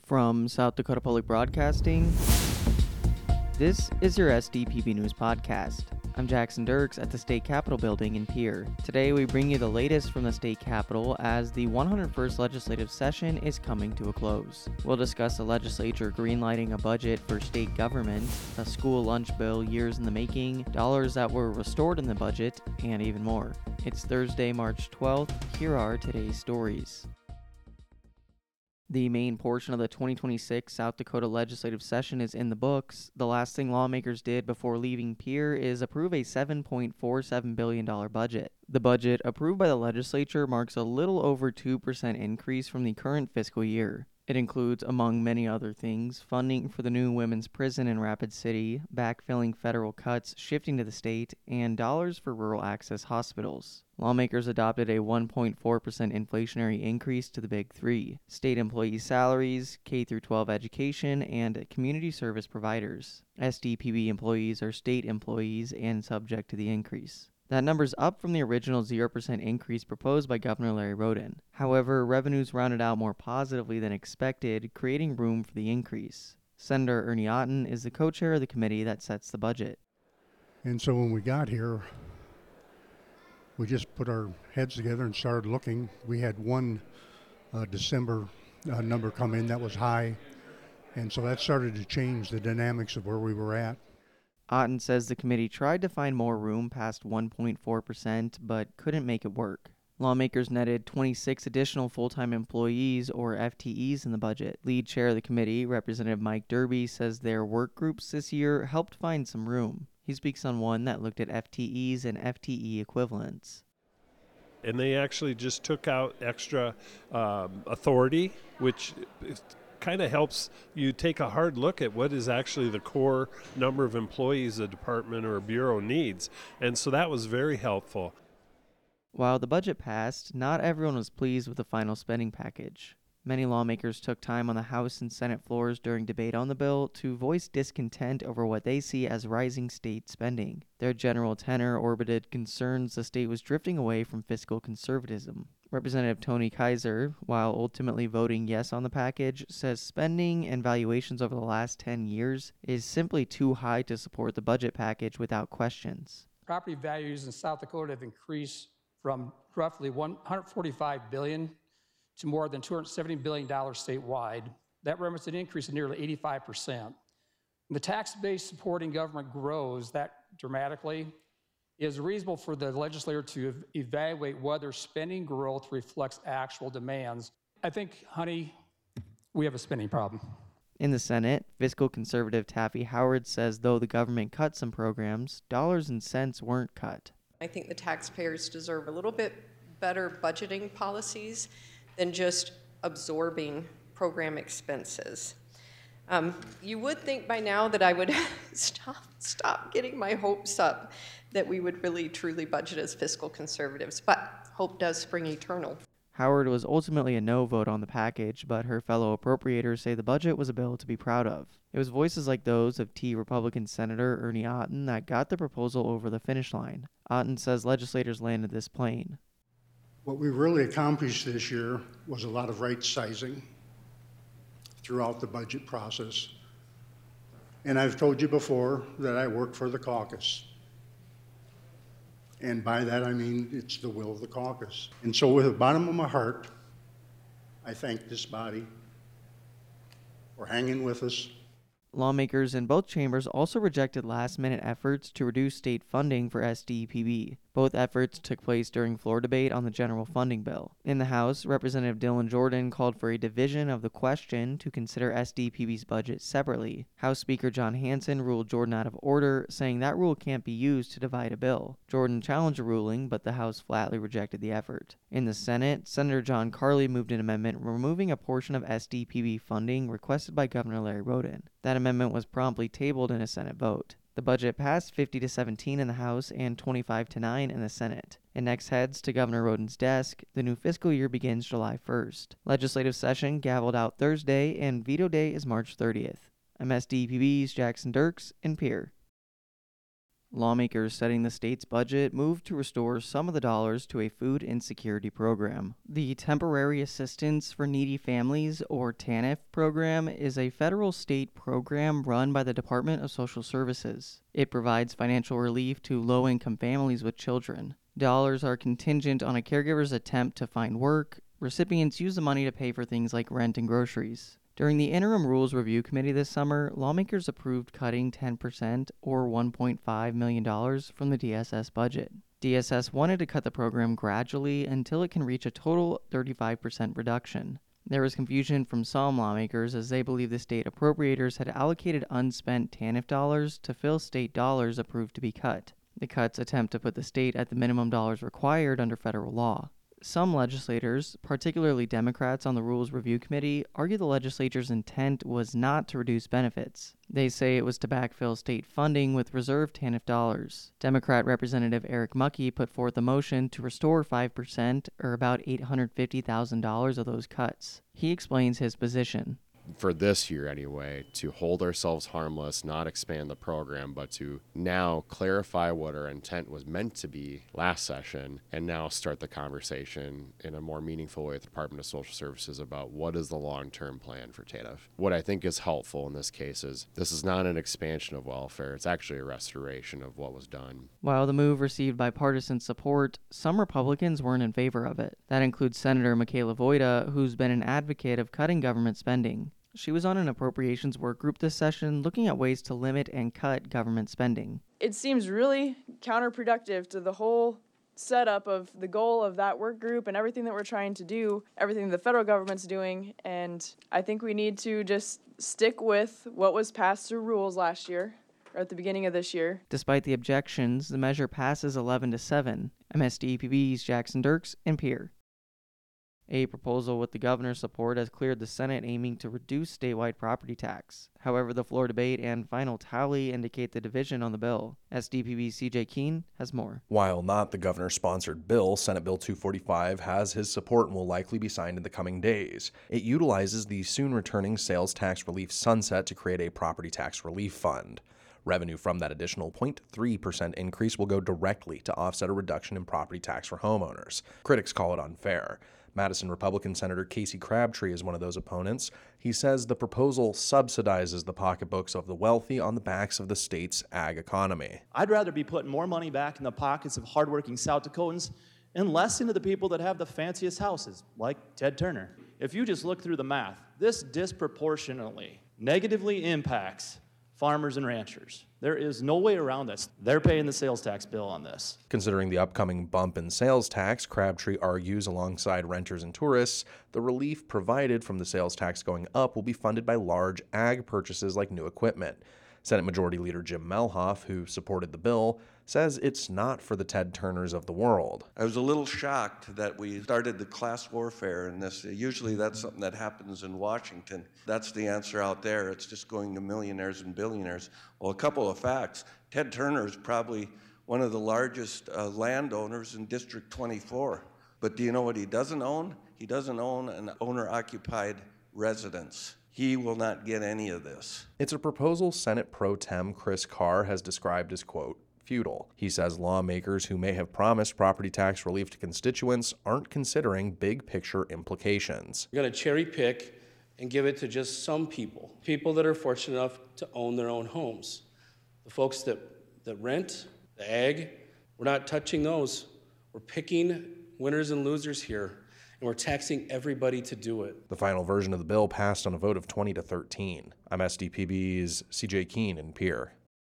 From South Dakota Public Broadcasting, this is your SDPB News Podcast. I'm Jackson Dirks at the State Capitol Building in Pierre. Today we bring you the latest from the State Capitol as the 101st legislative session is coming to a close. We'll discuss the legislature greenlighting a budget for state government, a school lunch bill years in the making, dollars that were restored in the budget, and even more. It's Thursday, March 12th. Here are today's stories. The main portion of the 2026 South Dakota legislative session is in the books. The last thing lawmakers did before leaving Pierre is approve a $7.47 billion budget. The budget approved by the legislature marks a little over 2% increase from the current fiscal year. It includes, among many other things, funding for the new women's prison in Rapid City, backfilling federal cuts shifting to the state, and dollars for rural access hospitals. Lawmakers adopted a 1.4% inflationary increase to the Big Three: state employee salaries, K-12 education, and community service providers. SDPB employees are state employees and subject to the increase. That number's up from the original 0% increase proposed by Governor Larry Roden. However, revenues rounded out more positively than expected, creating room for the increase. Senator Ernie Otten is the co-chair of the committee that sets the budget. And so when we got here, we just put our heads together and started looking. We had one December number come in that was high, and so that started to change the dynamics of where we were at. Otten says the committee tried to find more room past 1.4%, but couldn't make it work. Lawmakers netted 26 additional full-time employees, or FTEs, in the budget. Lead chair of the committee, Representative Mike Derby, says their work groups this year helped find some room. He speaks on one that looked at FTEs and FTE equivalents. And they actually just took out extra authority, which kind of helps you take a hard look at what is actually the core number of employees a department or a bureau needs. And so that was very helpful. While the budget passed, not everyone was pleased with the final spending package. Many lawmakers took time on the House and Senate floors during debate on the bill to voice discontent over what they see as rising state spending. Their general tenor orbited concerns the state was drifting away from fiscal conservatism. Representative Tony Kaiser, while ultimately voting yes on the package, says spending and valuations over the last 10 years is simply too high to support the budget package without questions. Property values in South Dakota have increased from roughly $145 billion to more than $270 billion statewide. That represents an increase of nearly 85%. When the tax base supporting government grows that dramatically, it is reasonable for the legislature to evaluate whether spending growth reflects actual demands. I think, honey, we have a spending problem. In the Senate, fiscal conservative Taffy Howard says though the government cut some programs, dollars and cents weren't cut. I think the taxpayers deserve a little bit better budgeting policies than just absorbing program expenses. You would think by now that I would stop getting my hopes up that we would really truly budget as fiscal conservatives, but hope does spring eternal. Howard was ultimately a no vote on the package, but her fellow appropriators say the budget was a bill to be proud of. It was voices like those of T Republican Senator Ernie Otten that got the proposal over the finish line. Otten says legislators landed this plane. What we really accomplished this year was a lot of right sizing throughout the budget process. And I've told you before that I work for the caucus. And by that I mean it's the will of the caucus. And so with the bottom of my heart, I thank this body for hanging with us. Lawmakers in both chambers also rejected last-minute efforts to reduce state funding for SDPB. Both efforts took place during floor debate on the general funding bill. In the House, Representative Dylan Jordan called for a division of the question to consider SDPB's budget separately. House Speaker John Hanson ruled Jordan out of order, saying that rule can't be used to divide a bill. Jordan challenged the ruling, but the House flatly rejected the effort. In the Senate, Senator John Carley moved an amendment removing a portion of SDPB funding requested by Governor Larry Roden. That amendment was promptly tabled in a Senate vote. The budget passed 50-17 in the House and 25-9 in the Senate. It next heads to Governor Roden's desk. The new fiscal year begins July 1st. Legislative session gavelled out Thursday, and veto day is March 30th. I'm SDPB's Jackson Dirks in Pierre. Lawmakers setting the state's budget moved to restore some of the dollars to a food insecurity program. The Temporary Assistance for Needy Families, or TANF program, is a federal state program run by the Department of Social Services. It provides financial relief to low-income families with children. Dollars are contingent on a caregiver's attempt to find work. Recipients use the money to pay for things like rent and groceries. During the Interim Rules Review Committee this summer, lawmakers approved cutting 10% or $1.5 million from the DSS budget. DSS wanted to cut the program gradually until it can reach a total 35% reduction. There was confusion from some lawmakers as they believe the state appropriators had allocated unspent TANF dollars to fill state dollars approved to be cut. The cuts attempt to put the state at the minimum dollars required under federal law. Some legislators, particularly Democrats on the Rules Review Committee, argue the legislature's intent was not to reduce benefits. They say it was to backfill state funding with reserved TANF dollars. Democrat Representative Eric Muckey put forth a motion to restore 5%, or about $850,000 of those cuts. He explains his position. For this year anyway, to hold ourselves harmless, not expand the program, but to now clarify what our intent was meant to be last session, and now start the conversation in a more meaningful way with the Department of Social Services about what is the long-term plan for TANF. What I think is helpful in this case is this is not an expansion of welfare, it's actually a restoration of what was done. While the move received bipartisan support, some Republicans weren't in favor of it. That includes Senator Michaela Voida, who's been an advocate of cutting government spending. She was on an appropriations work group this session looking at ways to limit and cut government spending. It seems really counterproductive to the whole setup of the goal of that work group and everything that we're trying to do, everything the federal government's doing, and I think we need to just stick with what was passed through rules last year, or at the beginning of this year. Despite the objections, the measure passes 11-7. MSDPB's Jackson Dirks in Pierre. A proposal with the governor's support has cleared the Senate, aiming to reduce statewide property tax. However, the floor debate and final tally indicate the division on the bill. SDPB's CJ Keene has more. While not the governor-sponsored bill, Senate Bill 245 has his support and will likely be signed in the coming days. It utilizes the soon-returning sales tax relief sunset to create a property tax relief fund. Revenue from that additional 0.3% increase will go directly to offset a reduction in property tax for homeowners. Critics call it unfair. Madison Republican Senator Casey Crabtree is one of those opponents. He says the proposal subsidizes the pocketbooks of the wealthy on the backs of the state's ag economy. I'd rather be putting more money back in the pockets of hardworking South Dakotans and less into the people that have the fanciest houses, like Ted Turner. If you just look through the math, this disproportionately negatively impacts farmers and ranchers. There is no way around this. They're paying the sales tax bill on this. Considering the upcoming bump in sales tax, Crabtree argues alongside renters and tourists, the relief provided from the sales tax going up will be funded by large ag purchases like new equipment. Senate Majority Leader Jim Melhoff, who supported the bill, says it's not for the Ted Turners of the world. I was a little shocked that we started the class warfare in this. Usually that's something that happens in Washington. That's the answer out there. It's just going to millionaires and billionaires. Well, a couple of facts. Ted Turner is probably one of the largest landowners in District 24. But do you know what he doesn't own? He doesn't own an owner-occupied residence. He will not get any of this. It's a proposal Senate Pro Tem Chris Carr has described as, quote, futile. He says lawmakers who may have promised property tax relief to constituents aren't considering big picture implications. We're going to cherry pick and give it to just some people that are fortunate enough to own their own homes. The folks that rent, the ag, we're not touching those. We're picking winners and losers here, and we're taxing everybody to do it. The final version of the bill passed on a vote of 20-13. I'm SDPB's CJ Keene in Pierre.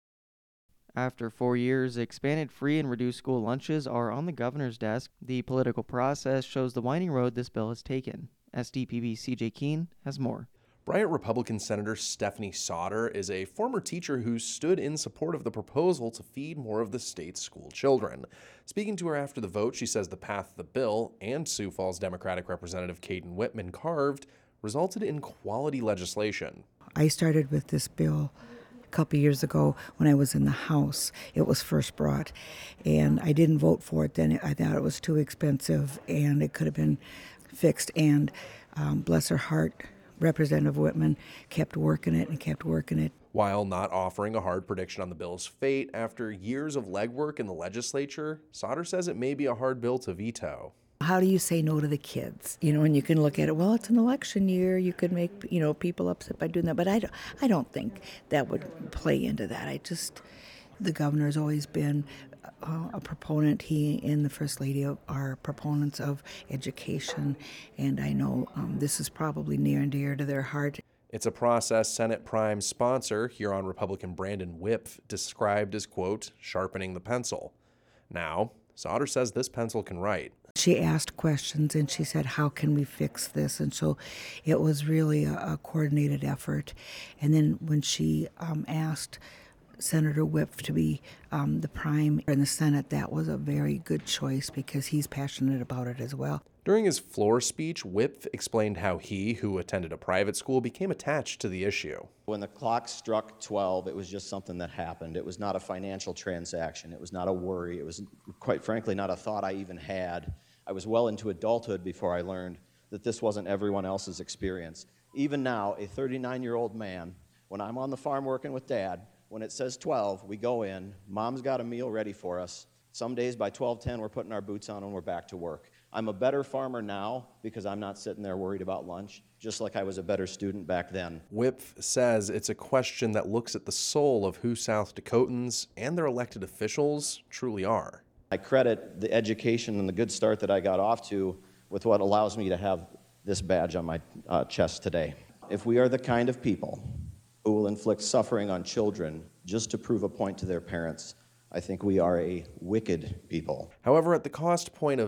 After 4 years, expanded free and reduced school lunches are on the governor's desk. The political process shows the winding road this bill has taken. SDPB's CJ Keene has more. Bryant Republican Senator Stephanie Sauter is a former teacher who stood in support of the proposal to feed more of the state's school children. Speaking to her after the vote, she says the path the bill and Sioux Falls Democratic Representative Caden Whitman carved resulted in quality legislation. I started with this bill a couple years ago when I was in the House. It was first brought, and I didn't vote for it then. I thought it was too expensive, and it could have been fixed, and bless her heart, Representative Whitman kept working it and kept working it. While not offering a hard prediction on the bill's fate, after years of legwork in the legislature, Sauter says it may be a hard bill to veto. How do you say no to the kids? And you can look at it, well, it's an election year. You could make, people upset by doing that. But I don't think that would play into that. The governor's always been a proponent. He and the First Lady are proponents of education. And I know this is probably near and dear to their heart. It's a process Senate Prime sponsor, Huron Republican Brandon Wipf, described as, quote, sharpening the pencil. Now, Sauter says this pencil can write. She asked questions and she said, how can we fix this? And so it was really a coordinated effort. And then when she asked Senator Wipf to be the prime in the Senate, that was a very good choice because he's passionate about it as well. During his floor speech, Wipf explained how he, who attended a private school, became attached to the issue. When the clock struck 12, it was just something that happened. It was not a financial transaction. It was not a worry. It was, quite frankly, not a thought I even had. I was well into adulthood before I learned that this wasn't everyone else's experience. Even now, a 39-year-old man, when I'm on the farm working with Dad, when it says 12, we go in, Mom's got a meal ready for us. Some days by 12:10, we're putting our boots on and we're back to work. I'm a better farmer now because I'm not sitting there worried about lunch, just like I was a better student back then. Wipf says it's a question that looks at the soul of who South Dakotans and their elected officials truly are. I credit the education and the good start that I got off to with what allows me to have this badge on my chest today. If we are the kind of people who will inflict suffering on children just to prove a point to their parents, I think we are a wicked people. However, at the cost point of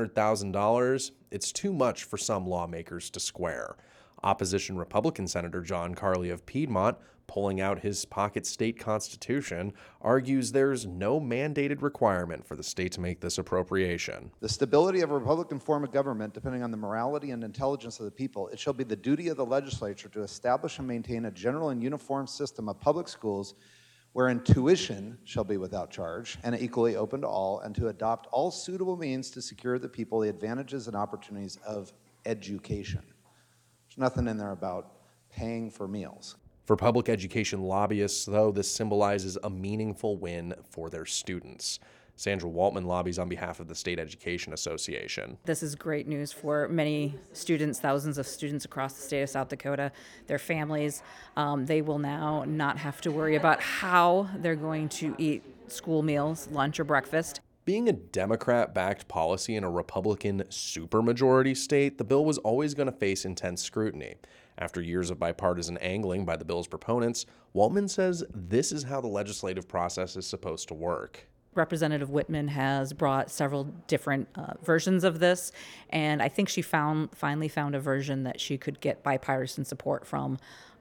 $600,000, it's too much for some lawmakers to square. Opposition Republican Senator John Carley of Piedmont, pulling out his pocket state constitution, argues there's no mandated requirement for the state to make this appropriation. The stability of a Republican form of government, depending on the morality and intelligence of the people, it shall be the duty of the legislature to establish and maintain a general and uniform system of public schools wherein tuition shall be without charge and equally open to all, and to adopt all suitable means to secure the people the advantages and opportunities of education. There's nothing in there about paying for meals. For public education lobbyists, though, this symbolizes a meaningful win for their students. Sandra Waltman lobbies on behalf of the State Education Association. This is great news for many students, thousands of students across the state of South Dakota, their families. They will now not have to worry about how they're going to eat school meals, lunch, or breakfast. Being a Democrat-backed policy in a Republican supermajority state, the bill was always going to face intense scrutiny. After years of bipartisan angling by the bill's proponents, Waltman says this is how the legislative process is supposed to work. Representative Whitman has brought several different versions of this, and I think she finally found a version that she could get bipartisan support from,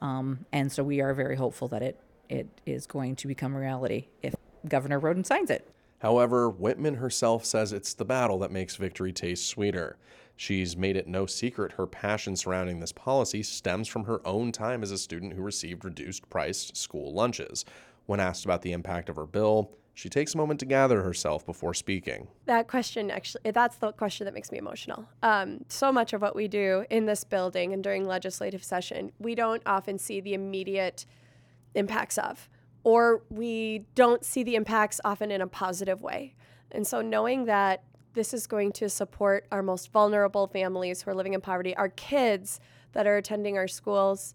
and so we are very hopeful that it is going to become a reality if Governor Roden signs it. However, Whitman herself says it's the battle that makes victory taste sweeter. She's made it no secret her passion surrounding this policy stems from her own time as a student who received reduced-priced school lunches. When asked about the impact of her bill, she takes a moment to gather herself before speaking. That question, actually, that's the question that makes me emotional. So much of what we do in this building and during legislative session, we don't often see the immediate impacts of, or we don't see the impacts often in a positive way. And so knowing that this is going to support our most vulnerable families who are living in poverty, our kids that are attending our schools,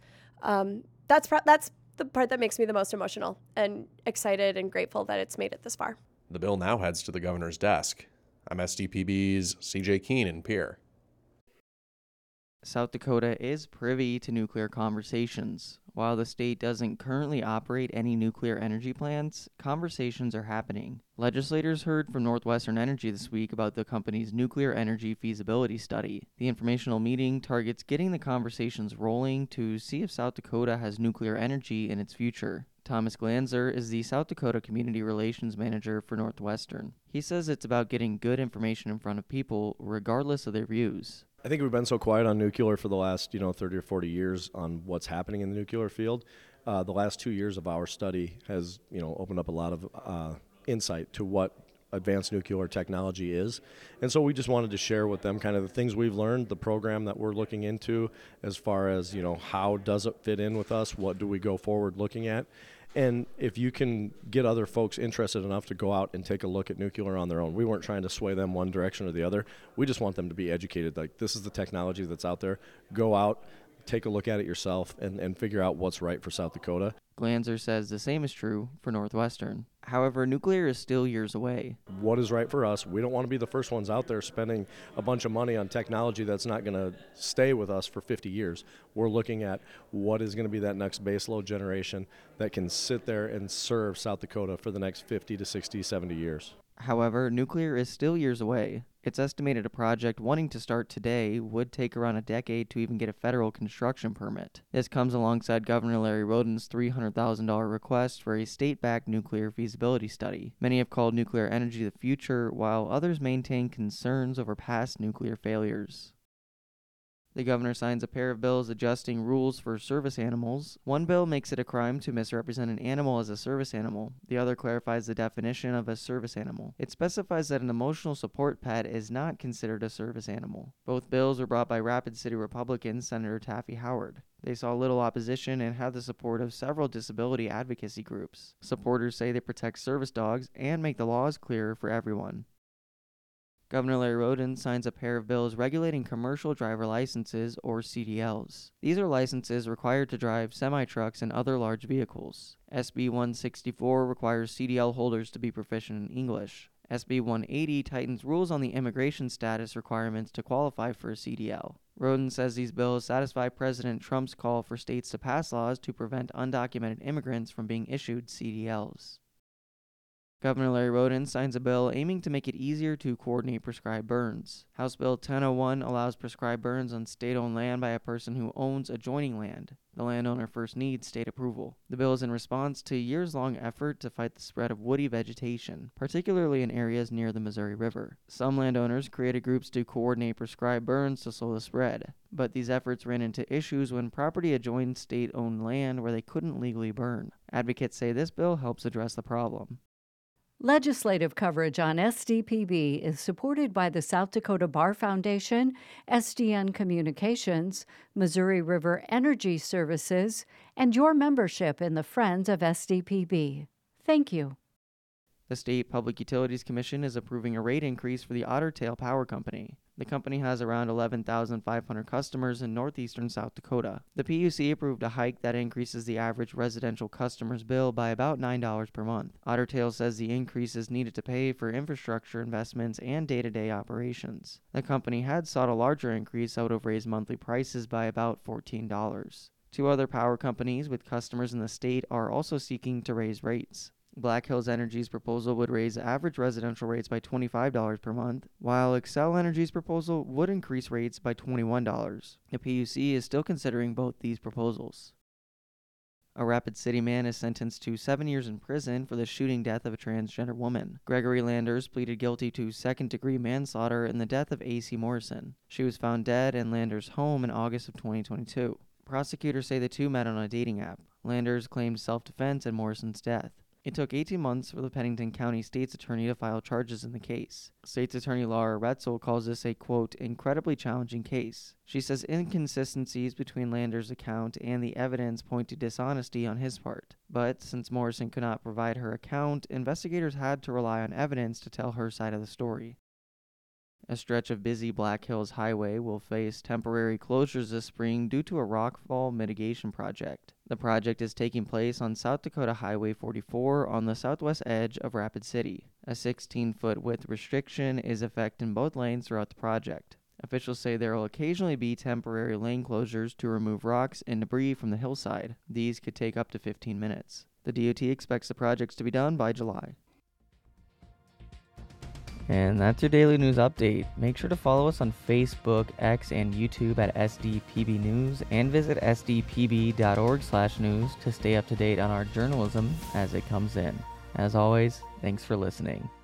that's the part that makes me the most emotional and excited and grateful that it's made it this far. The bill now heads to the governor's desk. I'm SDPB's CJ Keene in Pierre. South Dakota is privy to nuclear conversations. While the state doesn't currently operate any nuclear energy plants, conversations are happening. Legislators heard from Northwestern Energy this week about the company's nuclear energy feasibility study. The informational meeting targets getting the conversations rolling to see if South Dakota has nuclear energy in its future. Thomas Glanzer is the South Dakota Community Relations Manager for Northwestern. He says it's about getting good information in front of people, regardless of their views. I think we've been so quiet on nuclear for the last 30 or 40 years on what's happening in the nuclear field. The last 2 years of our study has opened up a lot of insight to what advanced nuclear technology is. And so we just wanted to share with them kind of the things we've learned, the program that we're looking into as far as, how does it fit in with us? What do we go forward looking at? And if you can get other folks interested enough to go out and take a look at nuclear on their own, we weren't trying to sway them one direction or the other. We just want them to be educated. Like, this is the technology that's out there. Go out, take a look at it yourself, and figure out what's right for South Dakota. Glanzer says the same is true for Northwestern. However, nuclear is still years away. What is right for us? We don't want to be the first ones out there spending a bunch of money on technology that's not going to stay with us for 50 years. We're looking at what is going to be that next baseload generation that can sit there and serve South Dakota for the next 50 to 60, 70 years. However, nuclear is still years away. It's estimated a project wanting to start today would take around a decade to even get a federal construction permit. This comes alongside Governor Larry Roden's $300,000 request for a state-backed nuclear feasibility study. Many have called nuclear energy the future, while others maintain concerns over past nuclear failures. The governor signs a pair of bills adjusting rules for service animals. One bill makes it a crime to misrepresent an animal as a service animal. The other clarifies the definition of a service animal. It specifies that an emotional support pet is not considered a service animal. Both bills were brought by Rapid City Republican Senator Taffy Howard. They saw little opposition and had the support of several disability advocacy groups. Supporters say they protect service dogs and make the laws clearer for everyone. Governor Larry Roden signs a pair of bills regulating commercial driver licenses, or CDLs. These are licenses required to drive semi-trucks and other large vehicles. SB 164 requires CDL holders to be proficient in English. SB 180 tightens rules on the immigration status requirements to qualify for a CDL. Roden says these bills satisfy President Trump's call for states to pass laws to prevent undocumented immigrants from being issued CDLs. Governor Larry Roden signs a bill aiming to make it easier to coordinate prescribed burns. House Bill 1001 allows prescribed burns on state-owned land by a person who owns adjoining land. The landowner first needs state approval. The bill is in response to a years-long effort to fight the spread of woody vegetation, particularly in areas near the Missouri River. Some landowners created groups to coordinate prescribed burns to slow the spread, but these efforts ran into issues when property adjoined state-owned land where they couldn't legally burn. Advocates say this bill helps address the problem. Legislative coverage on SDPB is supported by the South Dakota Bar Foundation, SDN Communications, Missouri River Energy Services, and your membership in the Friends of SDPB. Thank you. The State Public Utilities Commission is approving a rate increase for the Otter Tail Power Company. The company has around 11,500 customers in northeastern South Dakota. The PUC approved a hike that increases the average residential customer's bill by about $9 per month. Otter Tail says the increase is needed to pay for infrastructure investments and day-to-day operations. The company had sought a larger increase that would have raised monthly prices by about $14. Two other power companies with customers in the state are also seeking to raise rates. Black Hills Energy's proposal would raise average residential rates by $25 per month, while Xcel Energy's proposal would increase rates by $21. The PUC is still considering both these proposals. A Rapid City man is sentenced to 7 years in prison for the shooting death of a transgender woman. Gregory Landers pleaded guilty to second-degree manslaughter in the death of A.C. Morrison. She was found dead in Landers' home in August of 2022. Prosecutors say the two met on a dating app. Landers claimed self-defense in Morrison's death. It took 18 months for the Pennington County State's Attorney to file charges in the case. State's Attorney Laura Retzel calls this a, quote, incredibly challenging case. She says inconsistencies between Landers' account and the evidence point to dishonesty on his part. But since Morrison could not provide her account, investigators had to rely on evidence to tell her side of the story. A stretch of busy Black Hills Highway will face temporary closures this spring due to a rockfall mitigation project. The project is taking place on South Dakota Highway 44 on the southwest edge of Rapid City. A 16-foot width restriction is affecting both lanes throughout the project. Officials say there will occasionally be temporary lane closures to remove rocks and debris from the hillside. These could take up to 15 minutes. The DOT expects the projects to be done by July. And that's your daily news update. Make sure to follow us on Facebook, X, and YouTube at SDPB News, and visit sdpb.org/news to stay up to date on our journalism as it comes in. As always, thanks for listening.